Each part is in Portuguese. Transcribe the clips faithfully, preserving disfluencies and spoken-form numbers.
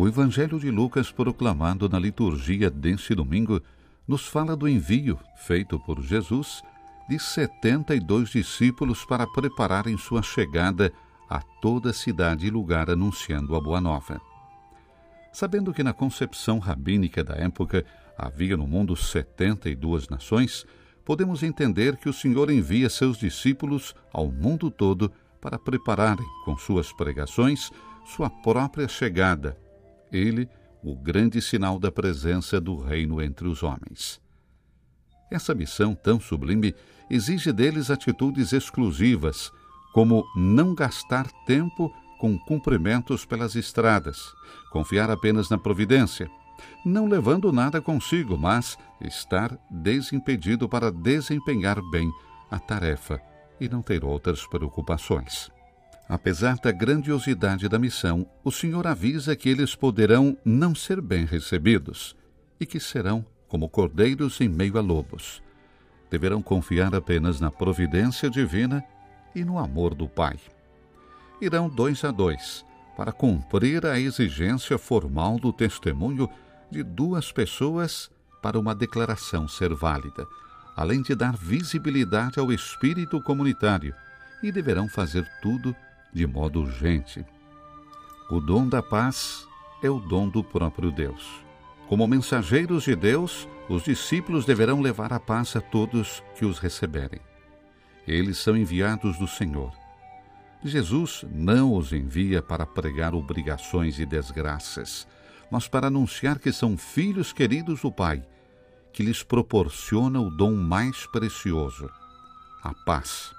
O Evangelho de Lucas, proclamado na liturgia deste domingo, nos fala do envio feito por Jesus de setenta e dois discípulos para prepararem sua chegada a toda cidade e lugar anunciando a Boa Nova. Sabendo que na concepção rabínica da época havia no mundo setenta e duas nações, podemos entender que o Senhor envia seus discípulos ao mundo todo para prepararem, com suas pregações, sua própria chegada. Ele, o grande sinal da presença do reino entre os homens. Essa missão tão sublime exige deles atitudes exclusivas, como não gastar tempo com cumprimentos pelas estradas, confiar apenas na providência, não levando nada consigo, mas estar desimpedido para desempenhar bem a tarefa e não ter outras preocupações. Apesar da grandiosidade da missão, o Senhor avisa que eles poderão não ser bem recebidos e que serão como cordeiros em meio a lobos. Deverão confiar apenas na providência divina e no amor do Pai. Irão dois a dois, para cumprir a exigência formal do testemunho de duas pessoas para uma declaração ser válida, além de dar visibilidade ao espírito comunitário, e deverão fazer tudo de modo urgente. O dom da paz é o dom do próprio Deus. Como mensageiros de Deus, os discípulos deverão levar a paz a todos que os receberem. Eles são enviados do Senhor. Jesus não os envia para pregar obrigações e desgraças, mas para anunciar que são filhos queridos do Pai, que lhes proporciona o dom mais precioso, a paz.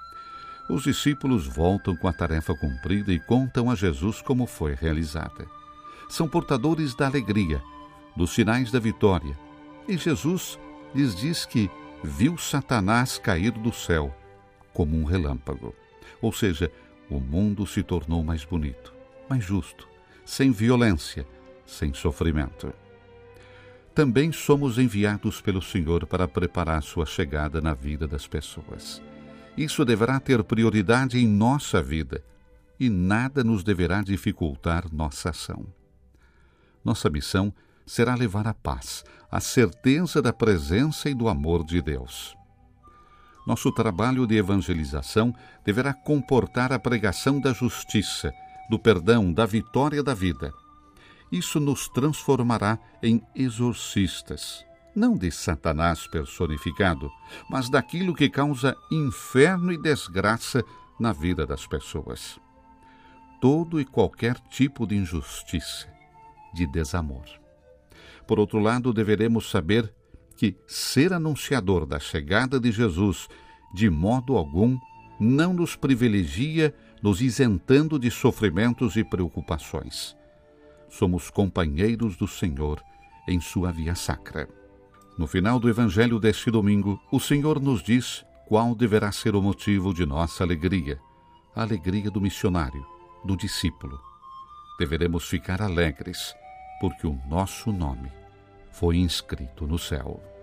Os discípulos voltam com a tarefa cumprida e contam a Jesus como foi realizada. São portadores da alegria, dos sinais da vitória, e Jesus lhes diz que viu Satanás cair do céu como um relâmpago. Ou seja, o mundo se tornou mais bonito, mais justo, sem violência, sem sofrimento. Também somos enviados pelo Senhor para preparar sua chegada na vida das pessoas. Isso deverá ter prioridade em nossa vida e nada nos deverá dificultar nossa ação. Nossa missão será levar a paz, a certeza da presença e do amor de Deus. Nosso trabalho de evangelização deverá comportar a pregação da justiça, do perdão, da vitória da vida. Isso nos transformará em exorcistas, não de Satanás personificado, mas daquilo que causa inferno e desgraça na vida das pessoas. Todo e qualquer tipo de injustiça, de desamor. Por outro lado, deveremos saber que ser anunciador da chegada de Jesus, de modo algum, não nos privilegia, nos isentando de sofrimentos e preocupações. Somos companheiros do Senhor em sua via sacra. No final do Evangelho deste domingo, o Senhor nos diz qual deverá ser o motivo de nossa alegria, a alegria do missionário, do discípulo. Deveremos ficar alegres, porque o nosso nome foi inscrito no céu.